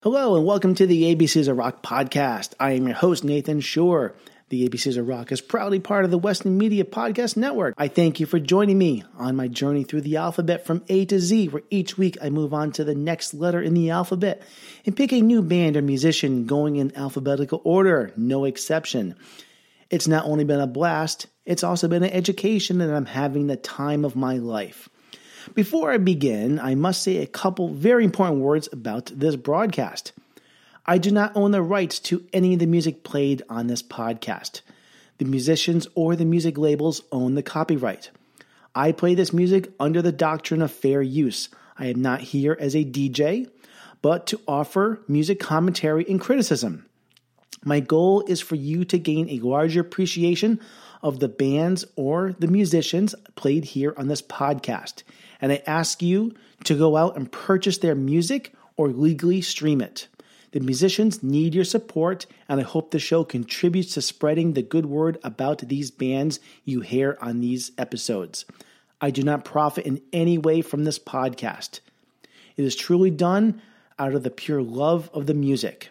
Hello and welcome to the ABCs of Rock podcast. I am your host, Nathan Shore. The ABCs of Rock is proudly part of the Western Media Podcast Network. I thank you for joining me on my journey through the alphabet from A to Z, where each week I move on to the next letter in the alphabet and pick a new band or musician going in alphabetical order, no exception. It's not only been a blast, it's also been an education, and I'm having the time of my life. Before I begin, I must say a couple very important words about this broadcast. I do not own the rights to any of the music played on this podcast. The musicians or the music labels own the copyright. I play this music under the doctrine of fair use. I am not here as a DJ, but to offer music commentary and criticism. My goal is for you to gain a larger appreciation of the bands or the musicians played here on this podcast. And I ask you to go out and purchase their music or legally stream it. The musicians need your support, and I hope the show contributes to spreading the good word about these bands you hear on these episodes. I do not profit in any way from this podcast. It is truly done out of the pure love of the music.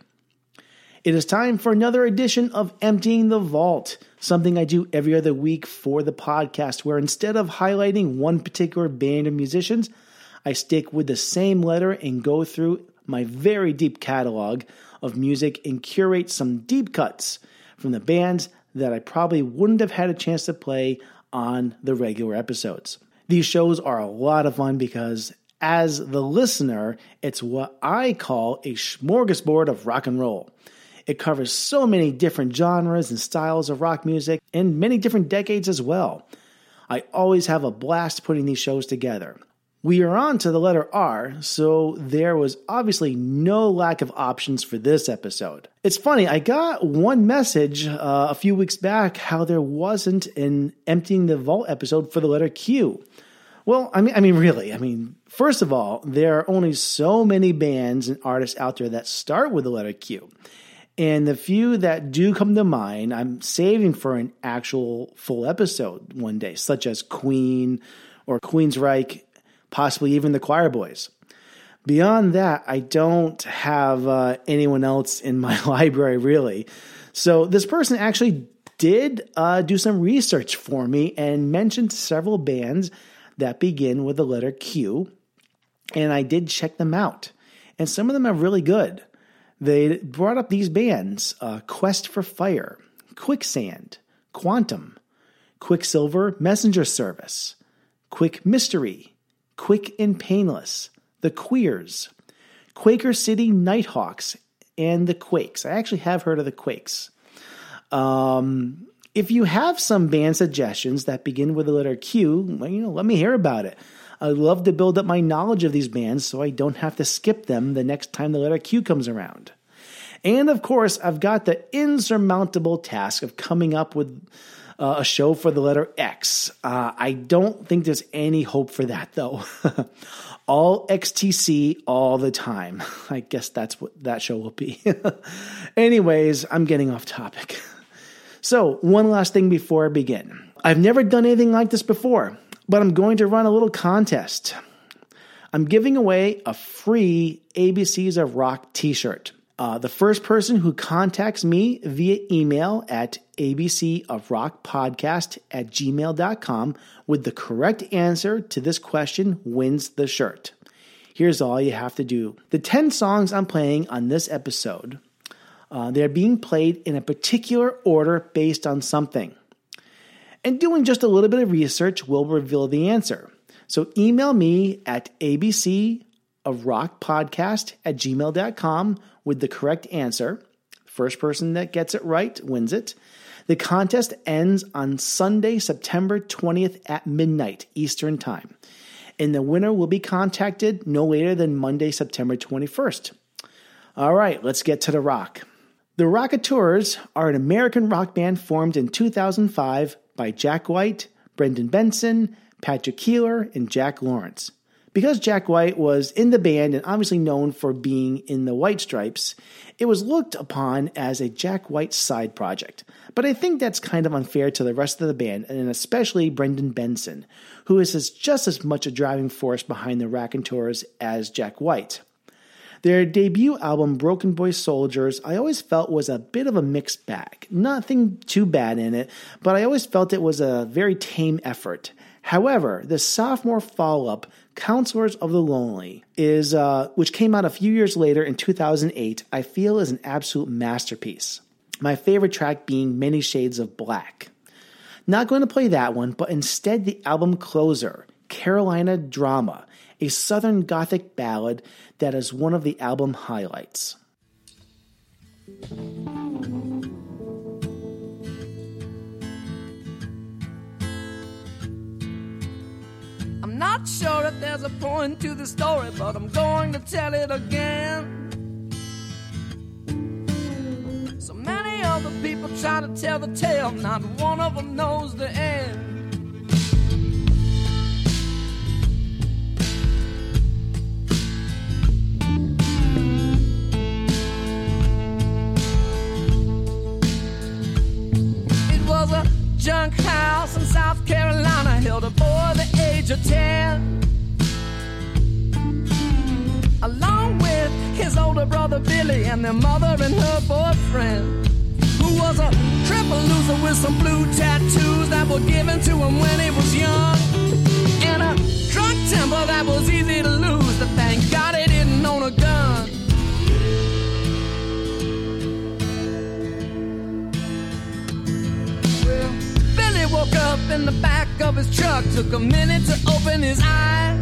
It is time for another edition of Emptying the Vault, something I do every other week for the podcast, where instead of highlighting one particular band of musicians, I stick with the same letter and go through my very deep catalog of music and curate some deep cuts from the bands that I probably wouldn't have had a chance to play on the regular episodes. These shows are a lot of fun because, as the listener, it's what I call a smorgasbord of rock and roll. It covers so many different genres and styles of rock music and many different decades as well. I always have a blast putting these shows together. We are on to the letter R, so there was obviously no lack of options for this episode. It's funny, I got one message a few weeks back how there wasn't an Emptying the Vault episode for the letter Q. Well, I mean, really, first of all, there are only so many bands and artists out there that start with the letter Q. And the few that do come to mind, I'm saving for an actual full episode one day, such as Queen or Queensryche, possibly even the Choir Boys. Beyond that, I don't have anyone else in my library, really. So this person actually did do some research for me and mentioned several bands that begin with the letter Q, and I did check them out. And some of them are really good. They brought up these bands, Quest for Fire, Quicksand, Quantum, Quicksilver Messenger Service, Quick Mystery, Quick and Painless, The Queers, Quaker City Nighthawks, and The Quakes. I actually have heard of The Quakes. If you have some band suggestions that begin with the letter Q, let me hear about it. I love to build up my knowledge of these bands so I don't have to skip them the next time the letter Q comes around. And of course, I've got the insurmountable task of coming up with a show for the letter X. I don't think there's any hope for that, though. All XTC all the time. I guess that's what that show will be. Anyways, I'm getting off topic. So, one last thing before I begin. I've never done anything like this before, but I'm going to run a little contest. I'm giving away a free ABCs of Rock t-shirt. The first person who contacts me via email at abcofrockpodcast@gmail.com with the correct answer to this question wins the shirt. Here's all you have to do. The 10 songs I'm playing on this episode, they're being played in a particular order based on something. And doing just a little bit of research will reveal the answer. So email me at abcofrockpodcast@gmail.com with the correct answer. First person that gets it right wins it. The contest ends on Sunday, September 20th at midnight Eastern Time. And the winner will be contacted no later than Monday, September 21st. All right, let's get to the rock. The Rockatours are an American rock band formed in 2005 by Jack White, Brendan Benson, Patrick Keeler, and Jack Lawrence. Because Jack White was in the band and obviously known for being in the White Stripes, it was looked upon as a Jack White side project. But I think that's kind of unfair to the rest of the band, and especially Brendan Benson, who is just as much a driving force behind the Raconteurs as Jack White. Their debut album, Broken Boy Soldiers, I always felt was a bit of a mixed bag. Nothing too bad in it, but I always felt it was a very tame effort. However, the sophomore follow-up, Counselors of the Lonely, which came out a few years later in 2008, I feel is an absolute masterpiece. My favorite track being Many Shades of Black. Not going to play that one, but instead the album closer, Carolina Drama, a Southern Gothic ballad that is one of the album highlights. I'm not sure if there's a point to the story, but I'm going to tell it again. So many other people try to tell the tale, not one of them knows the end. It was a junk house in South Carolina, held a boy the age of 10, along with his older brother Billy and their mother and her boyfriend, who was a triple loser with some blue tattoos that were given to him when he was young, and a drunk temper that was easy to lose, but thank God he didn't own a gun. Well, Billy woke up in the back of his truck, took a minute to open his eyes.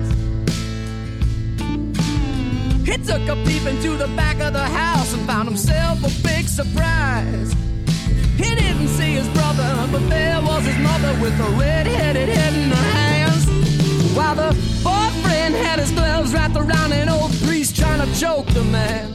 He took a peep into the back of the house and found himself a big surprise. He didn't see his brother, but there was his mother with a red-headed head in her hands, while the boyfriend had his gloves wrapped around an old priest trying to choke the man.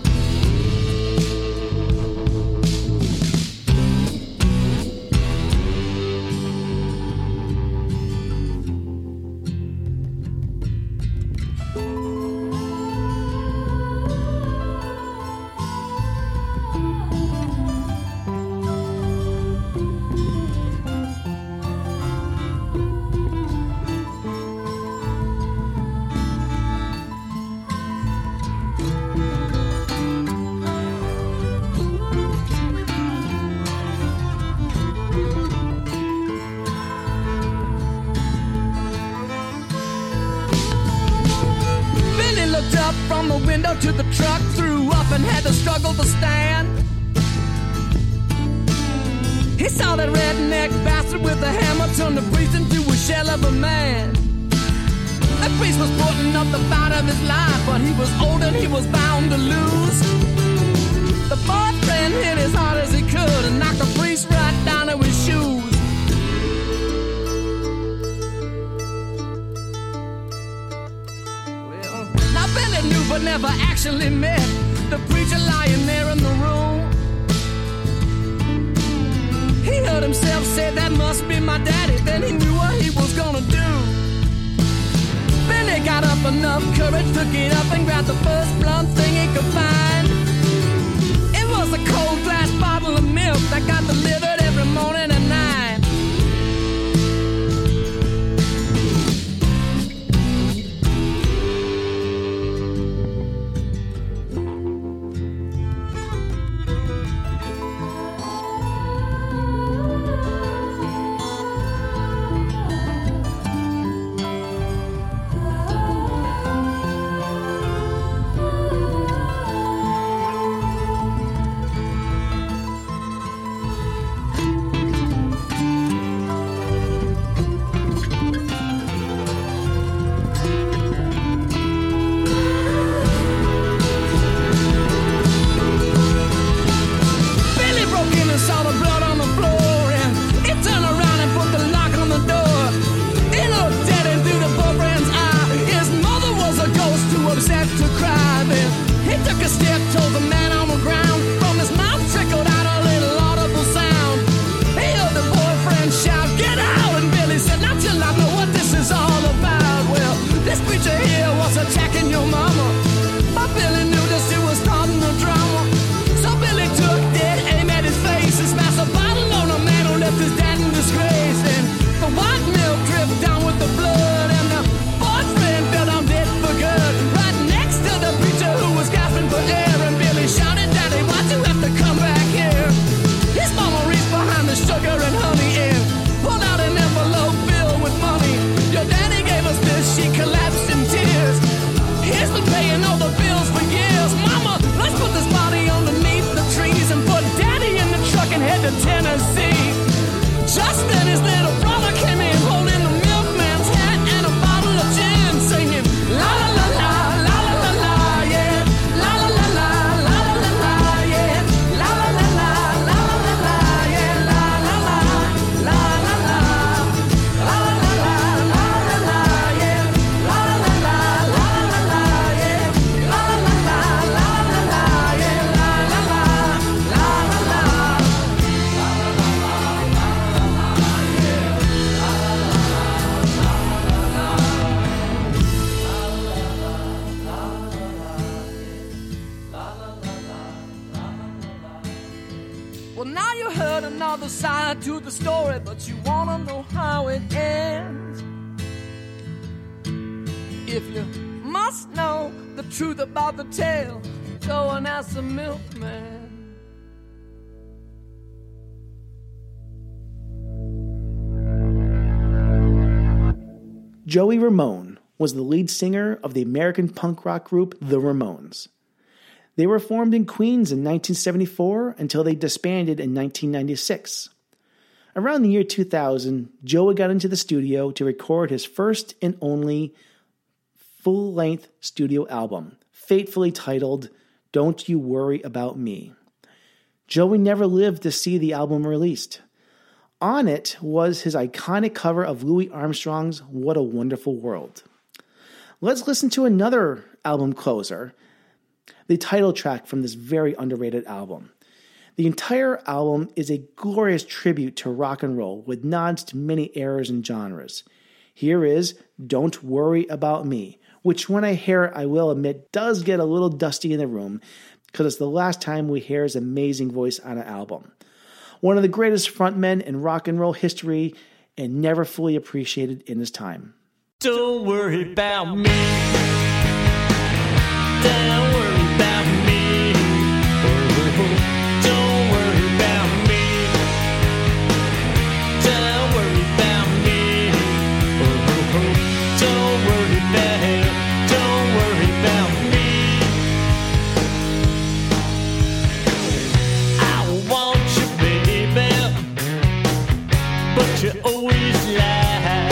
From the window to the truck, threw up and had to struggle to stand. He saw that redneck bastard with a hammer turn the priest into a shell of a man. The priest was putting up the fight of his life, but he was old and he was bound to lose. The boyfriend hit as hard as he could and knocked the priest right down to his shoes. Billy knew but never actually met the preacher lying there in the room. He heard himself say, "That must be my daddy." Then he knew what he was gonna do. Billy got up enough courage, took it up and grabbed the first blunt thing he could find. It was a cold glass bottle of milk that got delivered every morning at 9. the sea. Just then his little brother came in, holding the milkman's hat and a bottle of gin, singing la la la la, la la la la, yeah, la la la la, la la la la, yeah, la la la la, la la la la, yeah, la la la, la la la, la la la la, la la la, yeah, la la la la, la la la, yeah, la la la la, la la la, yeah, la la la, la la la. Well, now you heard another side to the story, but you wanna know how it ends. If you must know the truth about the tale, go and ask the milkman. Joey Ramone was the lead singer of the American punk rock group The Ramones. They were formed in Queens in 1974 until they disbanded in 1996. Around the year 2000, Joey got into the studio to record his first and only full-length studio album, fatefully titled Don't You Worry About Me. Joey never lived to see the album released. On it was his iconic cover of Louis Armstrong's What a Wonderful World. Let's listen to another album closer, the title track from this very underrated album. The entire album is a glorious tribute to rock and roll with nods to many eras and genres. Here is Don't Worry About Me, which when I hear it, I will admit, does get a little dusty in the room because it's the last time we hear his amazing voice on an album. One of the greatest frontmen in rock and roll history and never fully appreciated in his time. Don't worry about me. Don't worry about me. Don't worry about me. Don't worry about me. Don't worry about me. I want you, baby, but you always lie.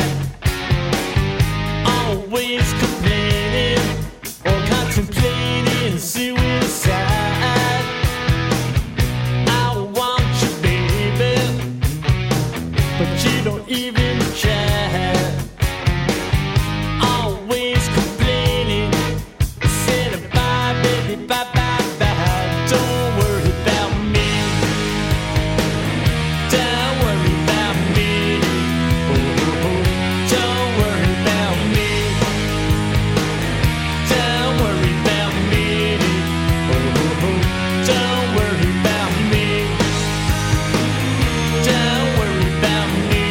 Always complaining or contemplating suicide. I want you, baby, but you don't even try. Always complaining, saying bye, baby, bye, bye, bye. Don't worry about me. Don't worry about me. Don't worry about me. Don't worry about me. Don't worry about me. Don't worry about me.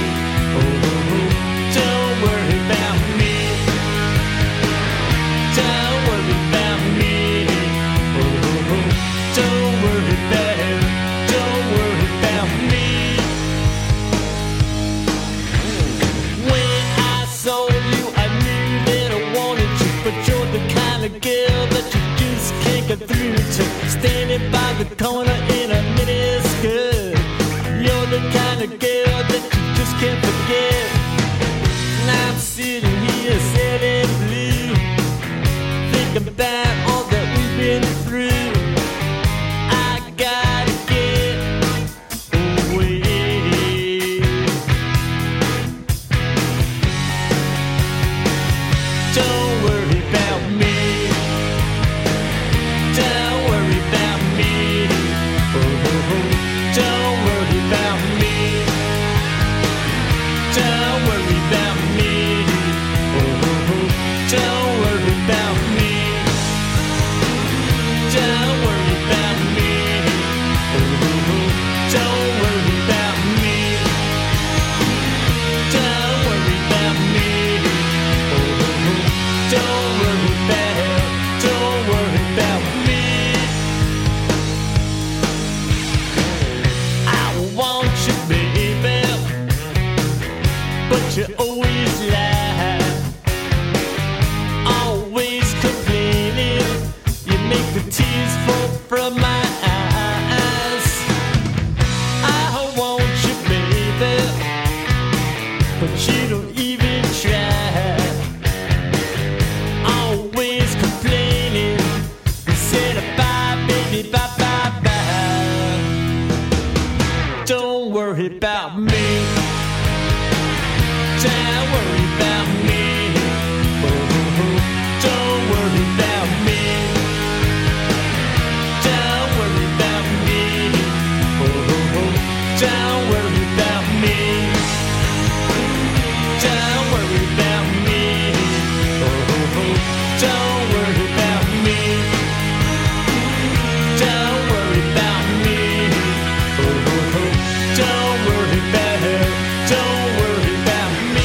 Don't worry about me. Don't worry about me. Don't worry about me. When I saw you, I knew that I wanted you, but you're the kind of girl that you just can't get through to. Standing by the corner in a miniskirt, you're the kind of girl that you just can't forget. And I'm sitting here, sitting blue, thinking about all that we've been through. I gotta get away. Don't worry about me. Don't worry about me. Don't worry about me. Don't worry about me. Don't worry about me. Don't worry about me. Don't worry about me. Don't worry about me. Don't worry about me. I want you, baby, but you always lie. Always complaining, you make the tears fall from my eyes. I hope worry about me. Don't worry about me. Don't worry about me. Don't worry about me. Don't worry about me. Don't worry about me. Don't worry about me. Don't worry about me. Don't worry about me.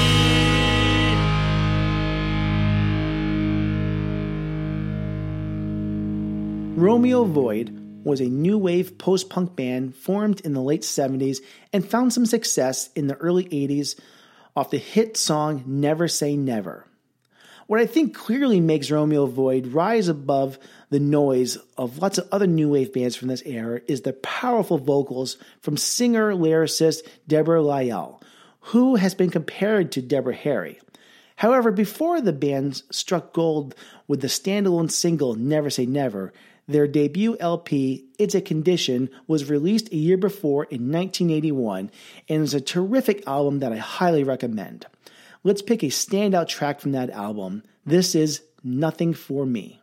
Romeo Void was a new wave post-punk band formed in the late 70s and found some success in the early 80s off the hit song Never Say Never. What I think clearly makes Romeo Void rise above the noise of lots of other new wave bands from this era is the powerful vocals from singer-lyricist Deborah Lyall, who has been compared to Deborah Harry. However, before the band struck gold with the standalone single Never Say Never, their debut LP, It's a Condition, was released a year before in 1981 and is a terrific album that I highly recommend. Let's pick a standout track from that album. This is Nothing For Me.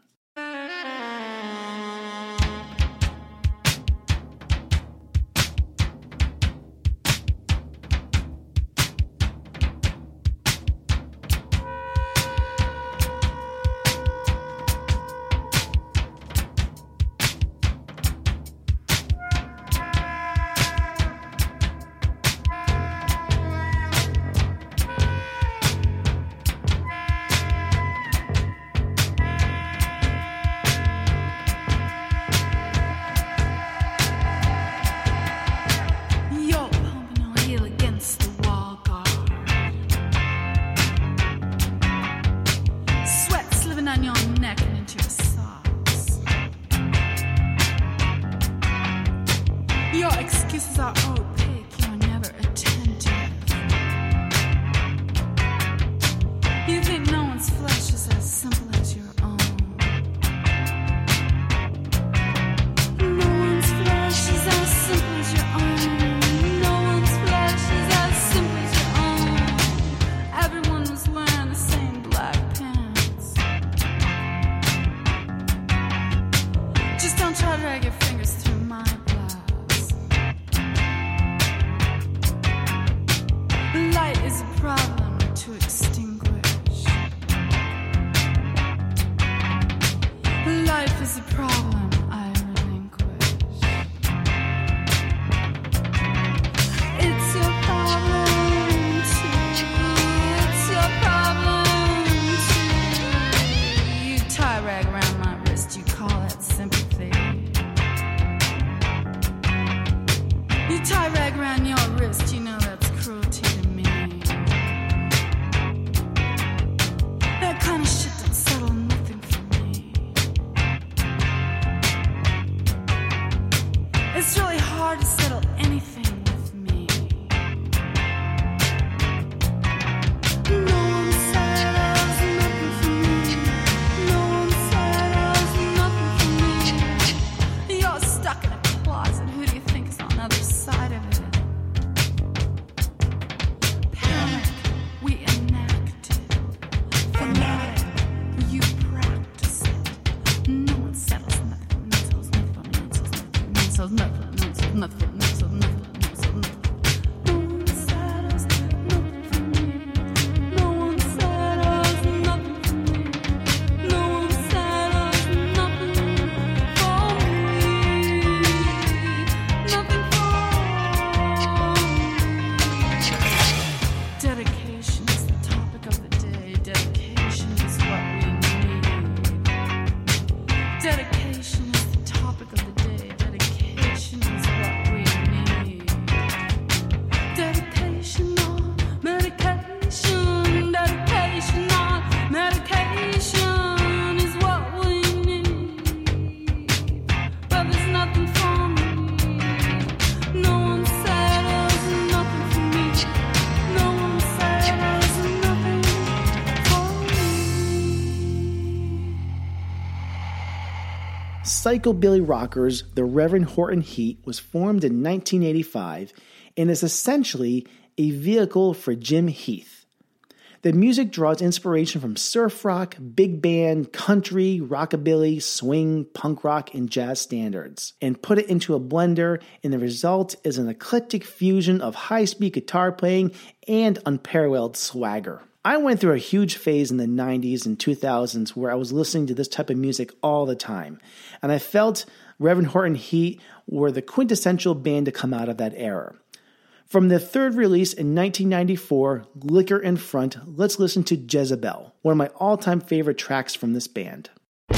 Psychobilly rockers, the Reverend Horton Heat, was formed in 1985 and is essentially a vehicle for Jim Heath. The music draws inspiration from surf rock, big band, country, rockabilly, swing, punk rock, and jazz standards, and put it into a blender, and the result is an eclectic fusion of high-speed guitar playing and unparalleled swagger. I went through a huge phase in the 90s and 2000s where I was listening to this type of music all the time, and I felt Reverend Horton Heat were the quintessential band to come out of that era. From their third release in 1994, Liquor in Front, let's listen to Jezebel, one of my all-time favorite tracks from this band.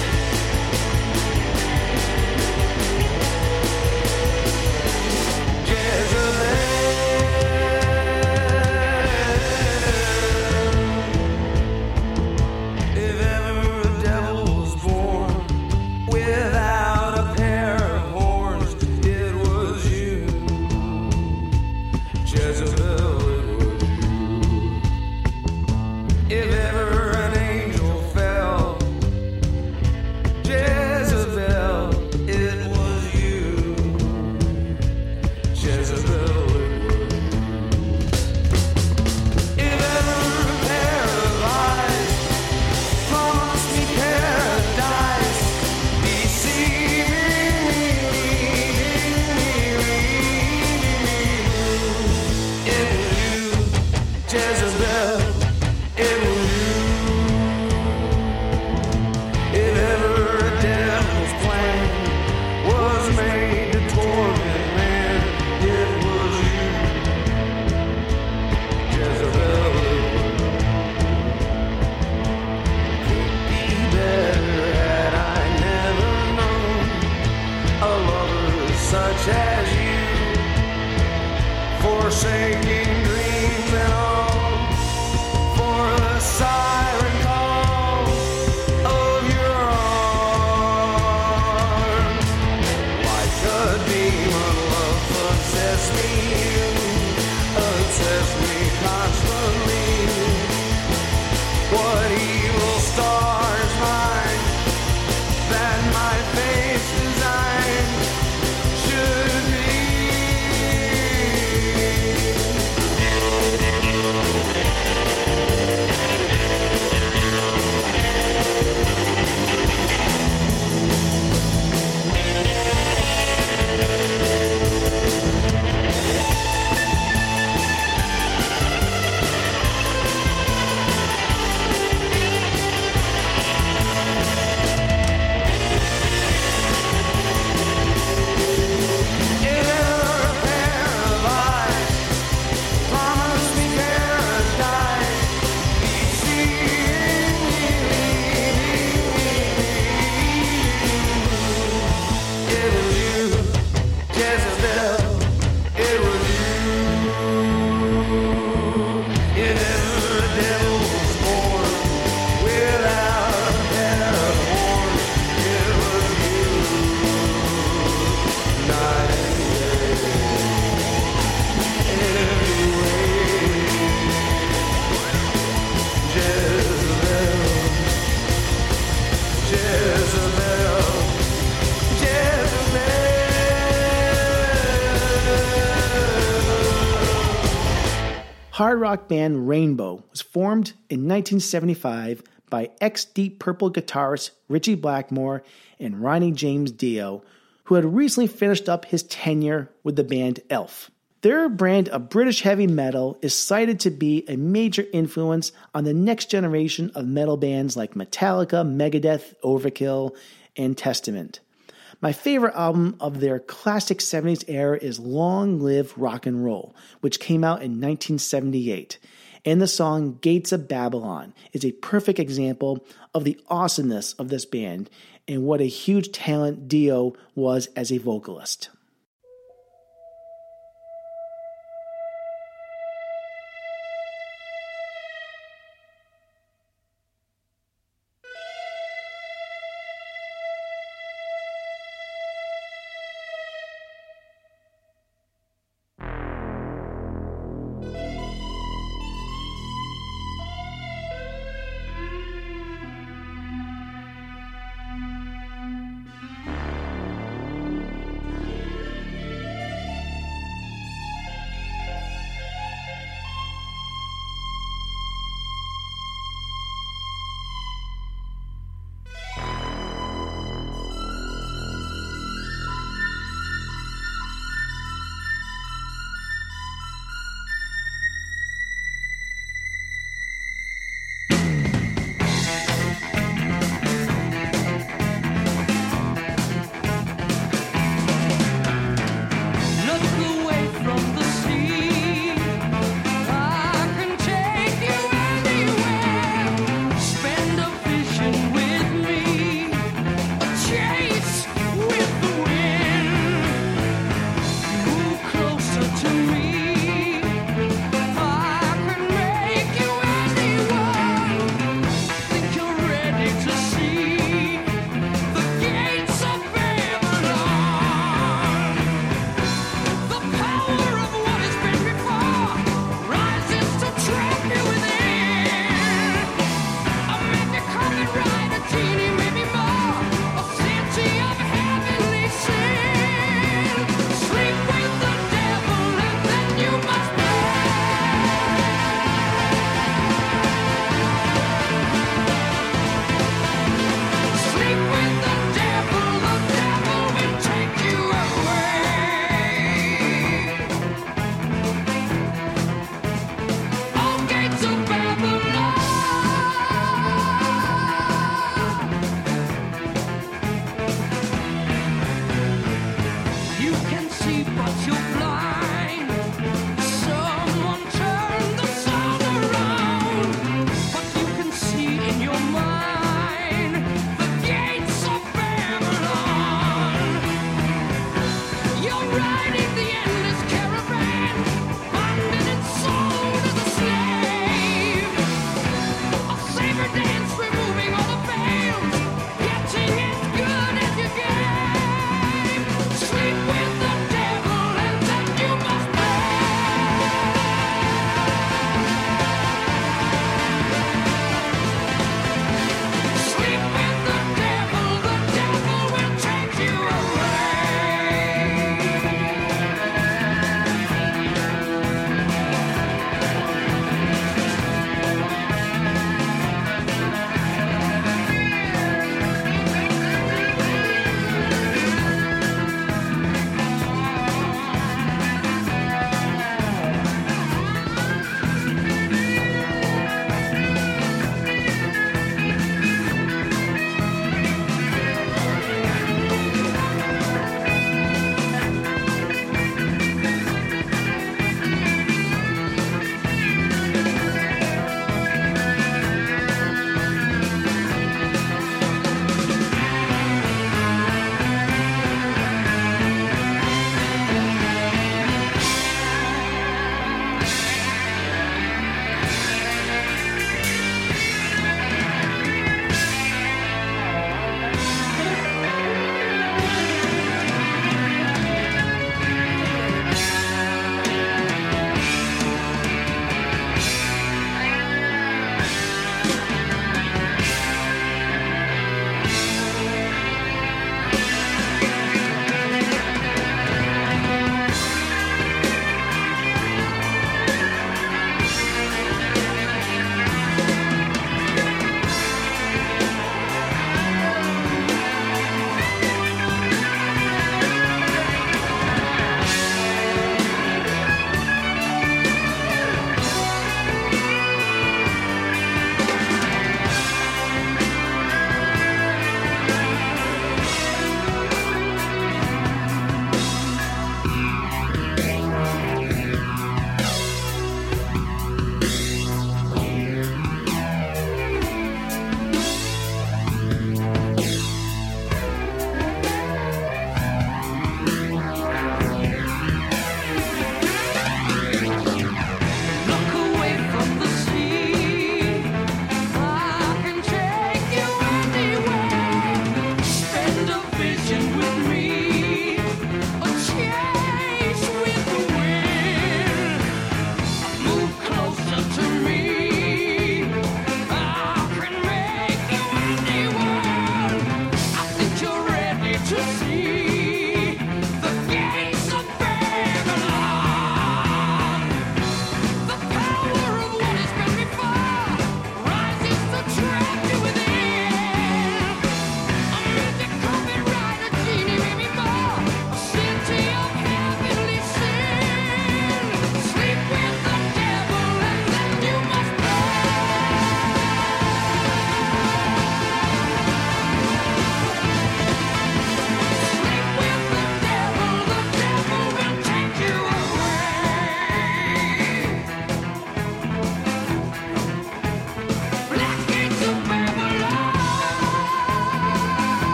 Hard rock band Rainbow was formed in 1975 by ex-Deep Purple guitarist Ritchie Blackmore and Ronnie James Dio, who had recently finished up his tenure with the band Elf. Their brand of British heavy metal is cited to be a major influence on the next generation of metal bands like Metallica, Megadeth, Overkill, and Testament. My favorite album of their classic 70s era is Long Live Rock and Roll, which came out in 1978. And the song Gates of Babylon is a perfect example of the awesomeness of this band and what a huge talent Dio was as a vocalist.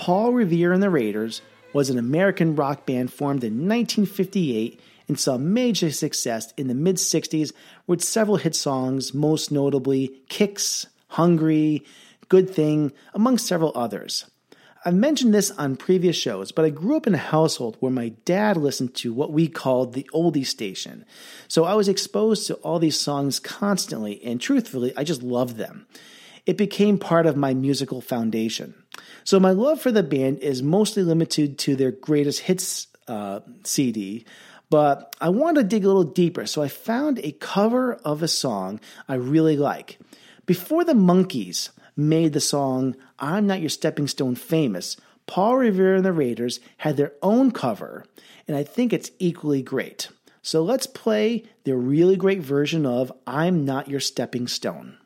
Paul Revere and the Raiders was an American rock band formed in 1958 and saw major success in the mid-60s with several hit songs, most notably Kicks, Hungry, Good Thing, among several others. I've mentioned this on previous shows, but I grew up in a household where my dad listened to what we called the oldie station. So I was exposed to all these songs constantly, and truthfully, I just loved them. It became part of my musical foundation. So my love for the band is mostly limited to their greatest hits CD, but I wanted to dig a little deeper, so I found a cover of a song I really like. Before the Monkees made the song I'm Not Your Stepping Stone famous, Paul Revere and the Raiders had their own cover, and I think it's equally great. So let's play their really great version of I'm Not Your Stepping Stone.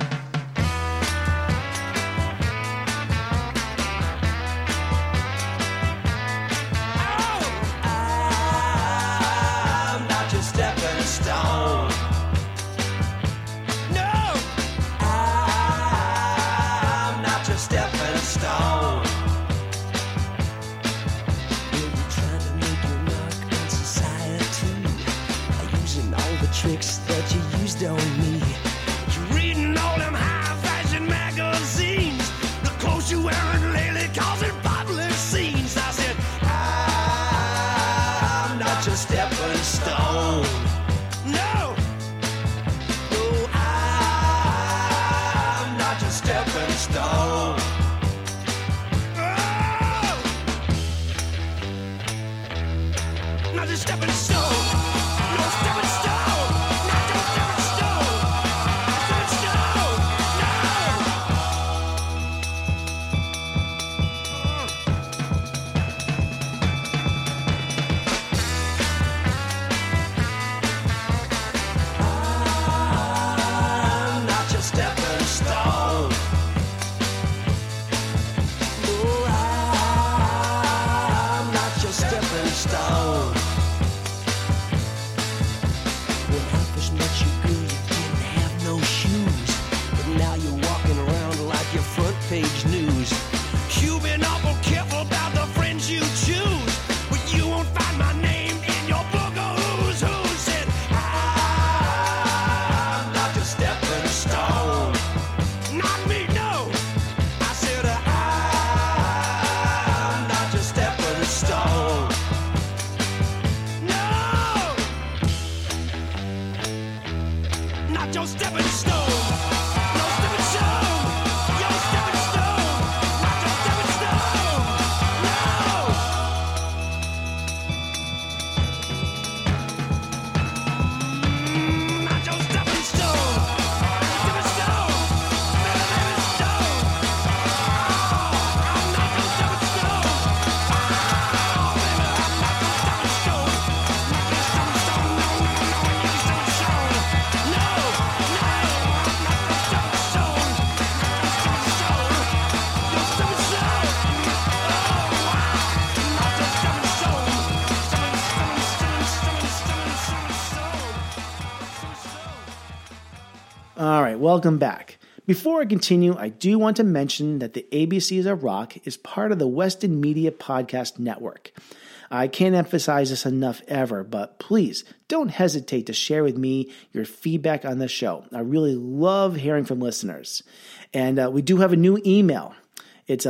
Tricks that you used on me. You're reading all them high-fashion magazines. The clothes you wearing lately causing bodily scenes. I said, I'm not your stepping stone. No, no, I'm not your stepping stone. Oh, not your stepping stone. No stepping stone. Page news. You've been awful careful about the friends you choose, but you won't find my name in your book of who's who. Said I'm not your stepping stone. Not me, no. I said I'm not your stepping stone. No, not your stepping stone. All right, welcome back. Before I continue, I do want to mention that the ABCs of Rock is part of the Weston Media Podcast Network. I can't emphasize this enough ever, but please don't hesitate to share with me your feedback on the show. I really love hearing from listeners. And we do have a new email. It's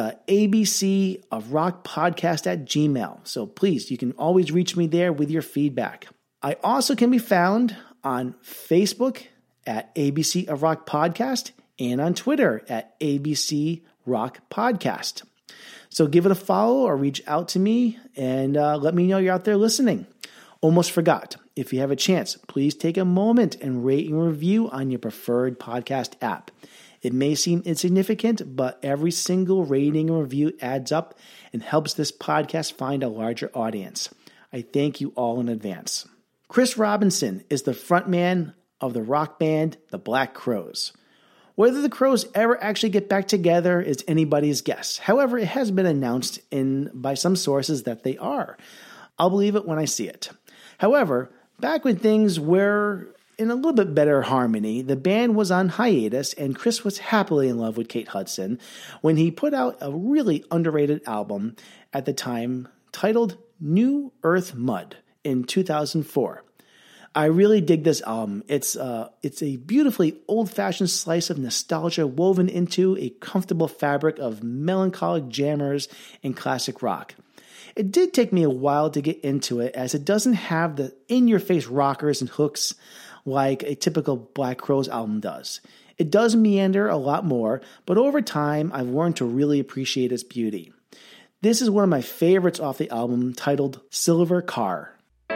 abcofrockpodcast@gmail.com. So please, you can always reach me there with your feedback. I also can be found on Facebook at ABC of Rock Podcast and on Twitter at ABC Rock Podcast. So give it a follow or reach out to me and let me know you're out there listening. Almost forgot. If you have a chance, please take a moment and rate and review on your preferred podcast app. It may seem insignificant, but every single rating and review adds up and helps this podcast find a larger audience. I thank you all in advance. Chris Robinson is the frontman of the rock band The Black Crowes. Whether the Crowes ever actually get back together is anybody's guess. However, it has been announced by some sources that they are. I'll believe it when I see it. However, back when things were In a little bit better harmony, the band was on hiatus and Chris was happily in love with Kate Hudson when he put out a really underrated album at the time titled New Earth Mud in 2004. I really dig this album. It's a beautifully old-fashioned slice of nostalgia woven into a comfortable fabric of melancholic jammers and classic rock. It did take me a while to get into it as it doesn't have the in-your-face rockers and hooks like a typical Black Crowes album does. It does meander a lot more, but over time I've learned to really appreciate its beauty. This is one of my favorites off the album, titled Silver Car.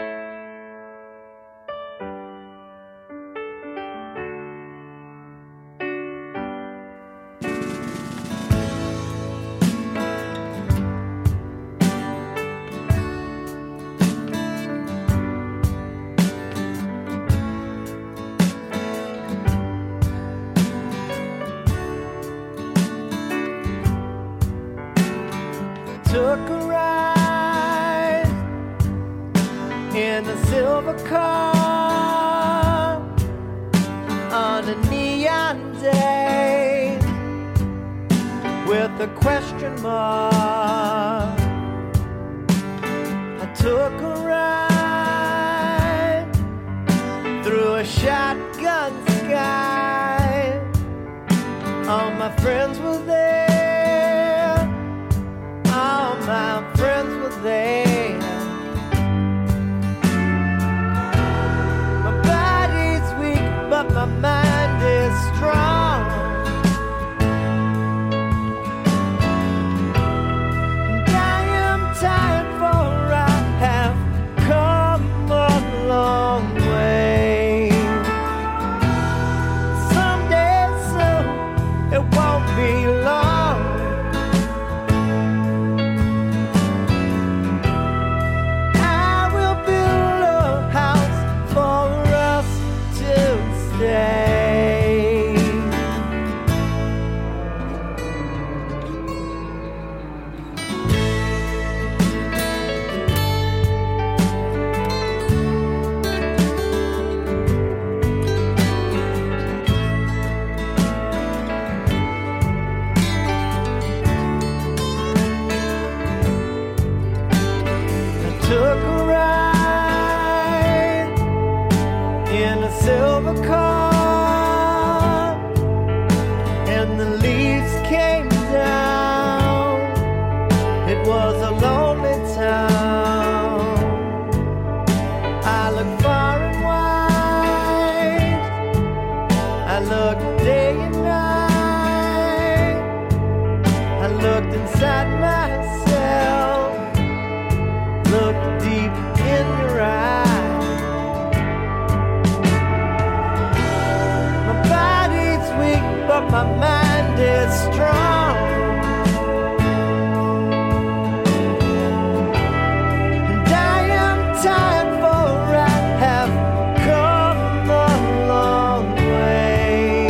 Took a ride in a silver car on a neon day with a question mark. I took a ride through a shotgun sky. All my friends were there. All my friends were there. My body's weak, but my mind is strong. And I am tired, for I have come a long way. Someday soon, it won't be long. Took a ride in a silver car, and the leaves came down. It was a lonely town. I looked far and wide. I looked day and night. I looked inside myself. Look deep in your eyes. My body's weak, but my mind is strong. And I am tired, for I have come a long way.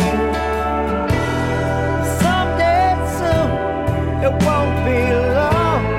Someday soon, it won't be long.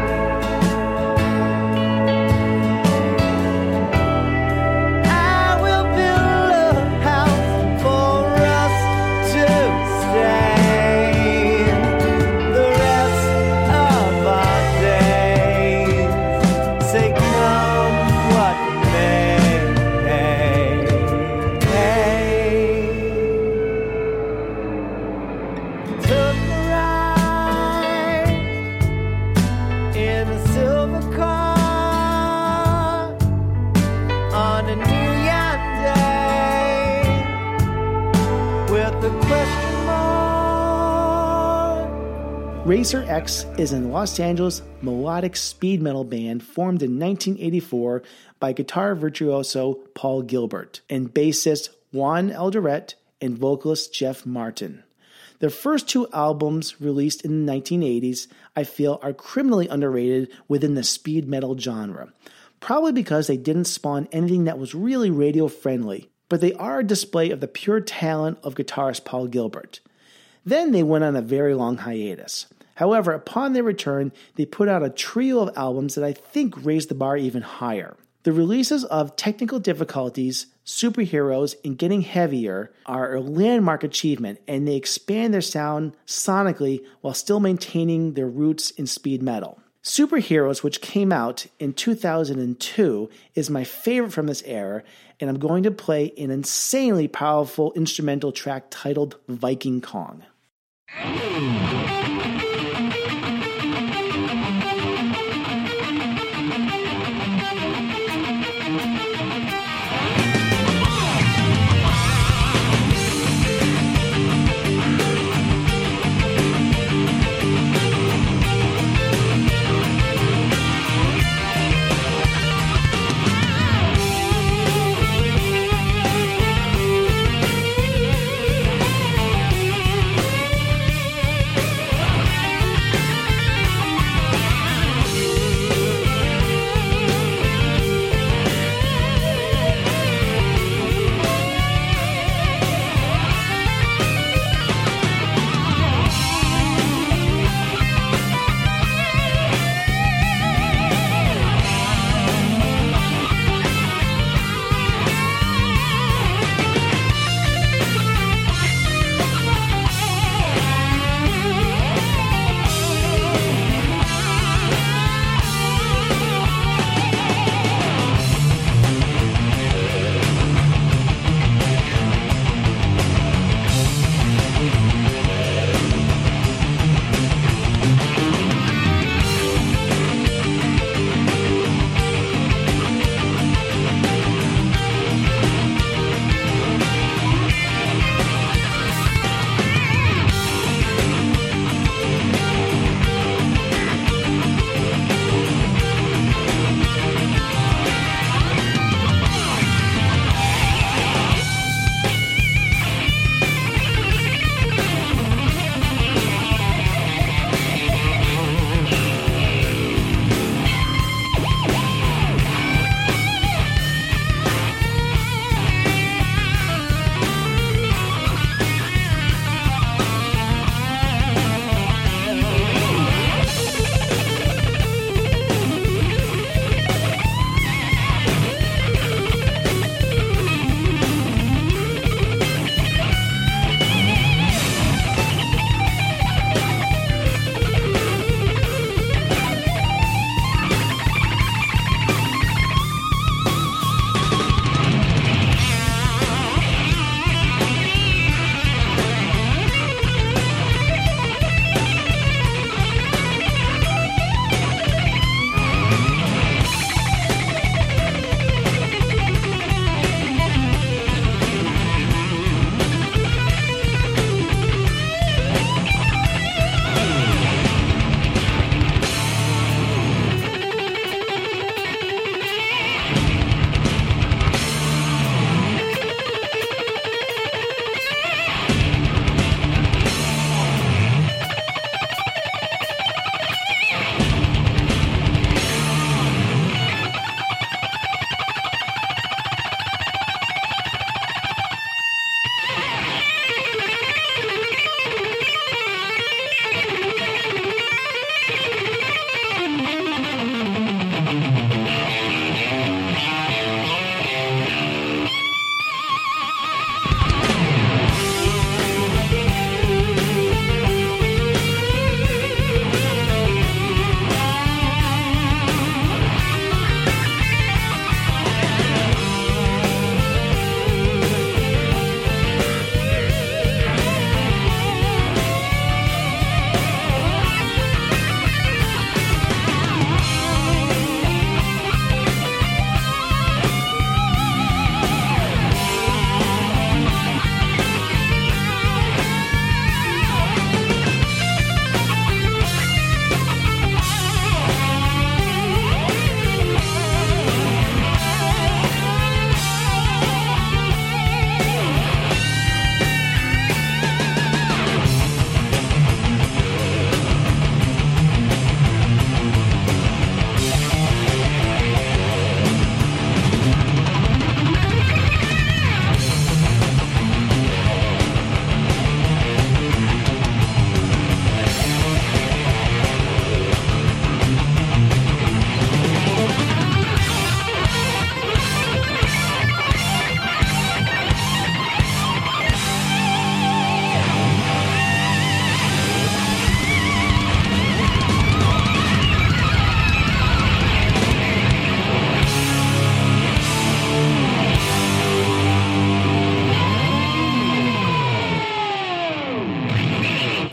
Racer X is a Los Angeles melodic speed metal band formed in 1984 by guitar virtuoso Paul Gilbert and bassist Juan Eldoret and vocalist Jeff Martin. Their first two albums, released in the 1980s, I feel are criminally underrated within the speed metal genre, probably because they didn't spawn anything that was really radio friendly, but they are a display of the pure talent of guitarist Paul Gilbert. Then they went on a very long hiatus. However, upon their return, they put out a trio of albums that I think raised the bar even higher. The releases of Technical Difficulties, Superheroes and Getting Heavier are a landmark achievement, and they expand their sound sonically while still maintaining their roots in speed metal. Superheroes, which came out in 2002, is my favorite from this era, and I'm going to play an insanely powerful instrumental track titled Viking Kong.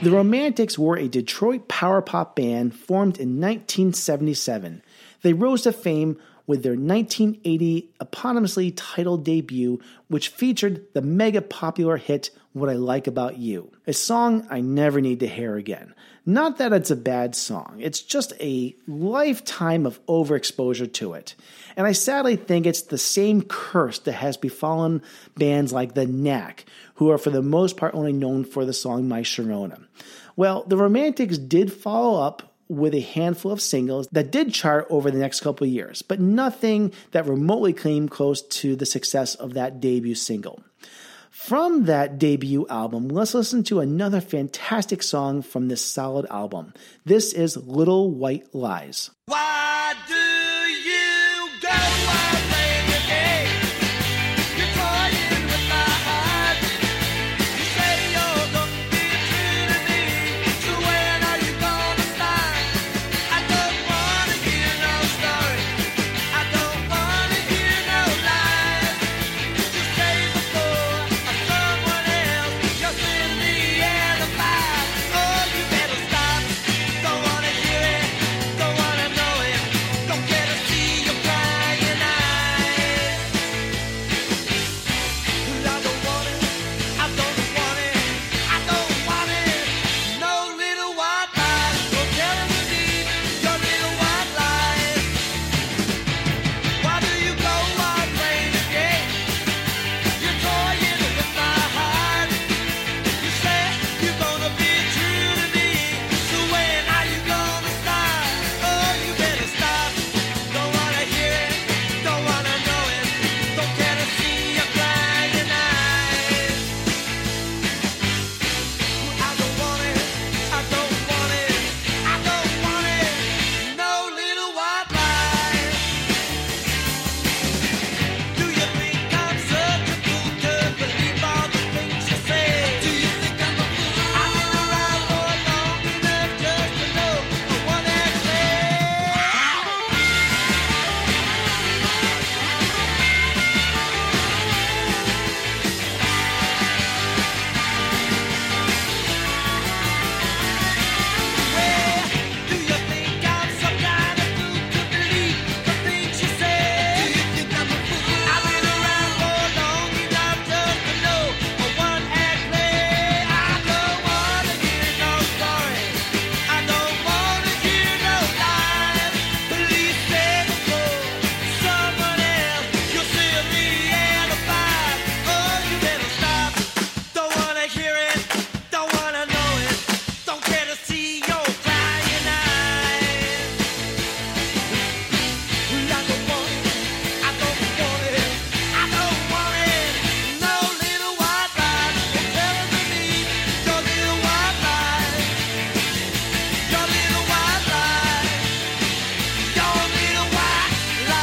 The Romantics were a Detroit power pop band formed in 1977. They rose to fame with their 1980 eponymously titled debut, which featured the mega popular hit What I Like About You, a song I never need to hear again. Not that it's a bad song, it's just a lifetime of overexposure to it. And I sadly think it's the same curse that has befallen bands like The Knack, who are for the most part only known for the song My Sharona. Well, the Romantics did follow up with a handful of singles that did chart over the next couple of years, but nothing that remotely came close to the success of that debut single. From that debut album, let's listen to another fantastic song from this solid album. This is Little White Lies. Why do you go out playing your game? You're toying with my heart. You say you're gonna be true to me, so when are you gonna start? I don't wanna hear no story. I don't wanna hear no lies. You say before someone else, you're simply alibi. Oh, you better stop. Don't wanna hear it. Don't wanna know it. Don't care to see your crying eyes. I don't want it. I don't want it. I don't want it. No little white lies. Don't tell me your little white lies. Why do you go on playing the game? You're toying with my heart. You said you're gonna be true to me, so when are you gonna start? Oh, you better stop. Don't wanna hear it, don't wanna know it, don't care to see your crying eyes. I don't want it, I don't want it, I don't want it. No little white lies. Do you think I'm such a fool to believe all the things you say? Do you think I'm a fool? I've been around for long enough just to know the one that do you think I'm some kind of fool to believe the things you say? Do you think I'm a fool? I've been around for long enough just to know a one-act play. I don't wanna hear no story. I don't wanna hear no lies. Police say before someone else, you're silly alibi. Oh, you better stop. Don't wanna hear it. Don't wanna know it. Don't care to see your crying eyes. I don't want it. I don't want it. I don't want it. No little white lies. You're telling me your little white lies. Your little white lies. Your little white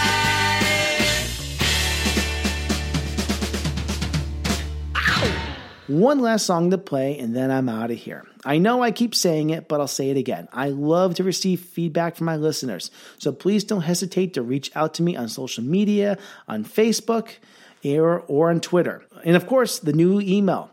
lies. One last song to play, and then I'm out of here. I know I keep saying it, but I'll say it again. I love to receive feedback from my listeners, so please don't hesitate to reach out to me on social media, on Facebook, or on Twitter. And of course, the new email,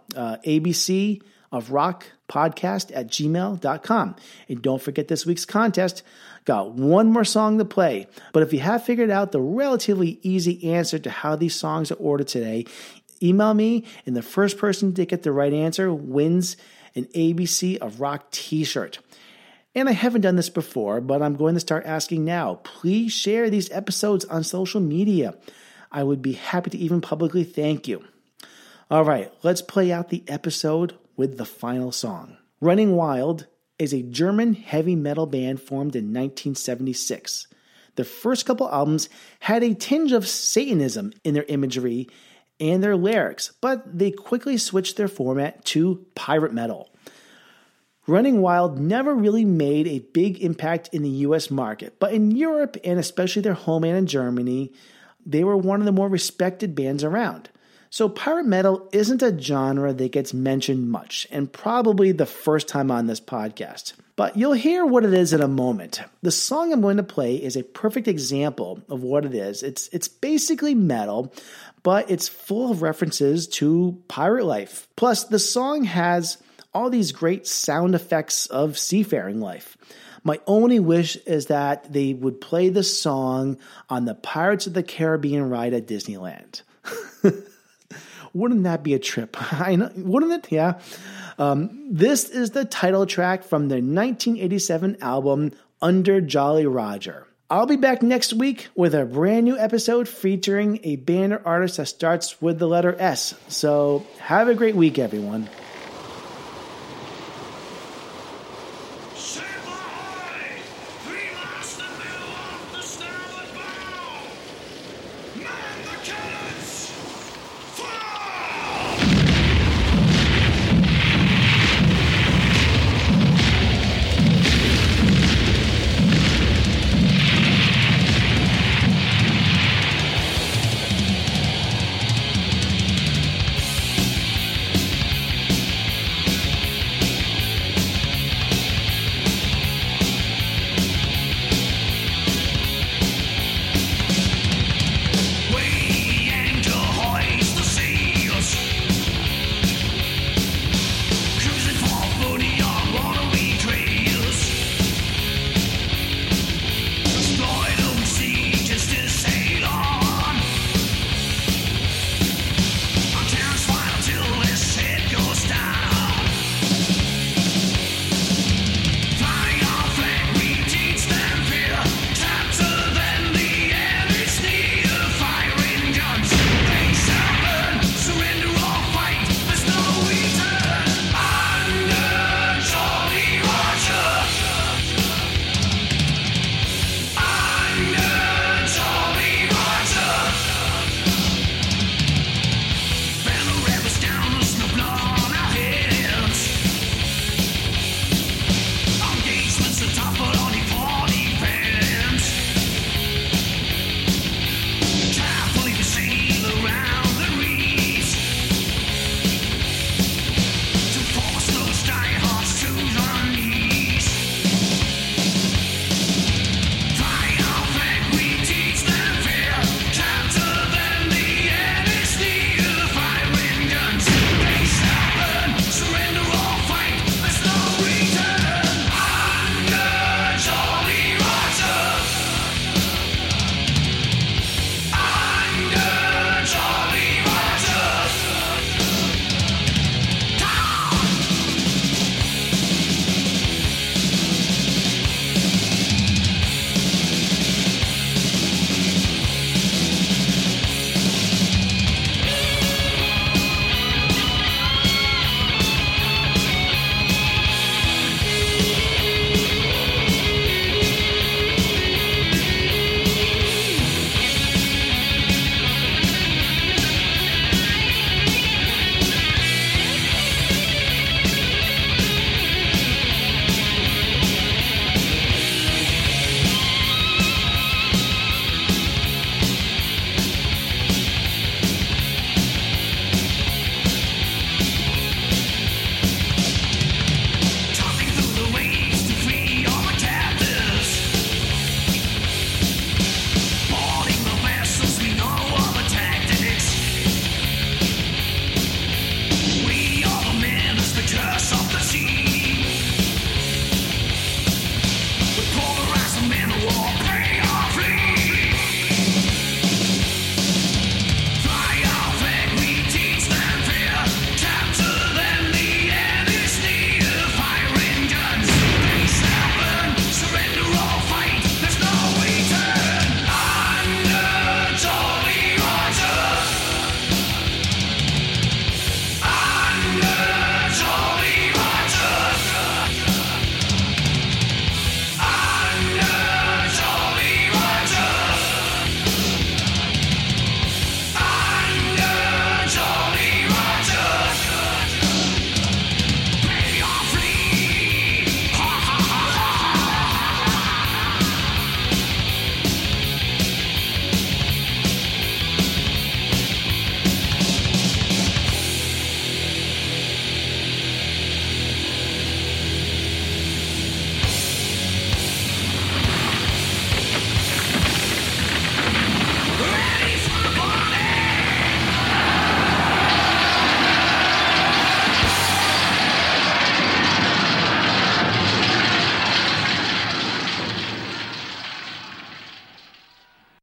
abcofrockpodcast@gmail.com. And don't forget this week's contest. Got one more song to play, but if you have figured out the relatively easy answer to how these songs are ordered today, email me, and the first person to get the right answer wins an ABC of Rock t-shirt. And I haven't done this before, but I'm going to start asking now. Please share these episodes on social media. I would be happy to even publicly thank you. All right, let's play out the episode with the final song. Running Wild is a German heavy metal band formed in 1976. The first couple albums had a tinge of Satanism in their imagery and their lyrics, but they quickly switched their format to pirate metal. Running Wild never really made a big impact in the US market, but in Europe and especially their homeland in Germany, they were one of the more respected bands around. So pirate metal isn't a genre that gets mentioned much, and probably the first time on this podcast. But you'll hear what it is in a moment. The song I'm going to play is a perfect example of what it is. It's basically metal, but it's full of references to pirate life. Plus, the song has all these great sound effects of seafaring life. My only wish is that they would play the song on the Pirates of the Caribbean ride at Disneyland. Wouldn't that be a trip? I know, wouldn't it? Yeah. This is the title track from the 1987 album Under Jolly Roger. I'll be back next week with a brand new episode featuring a band or artist that starts with the letter S. So have a great week, everyone.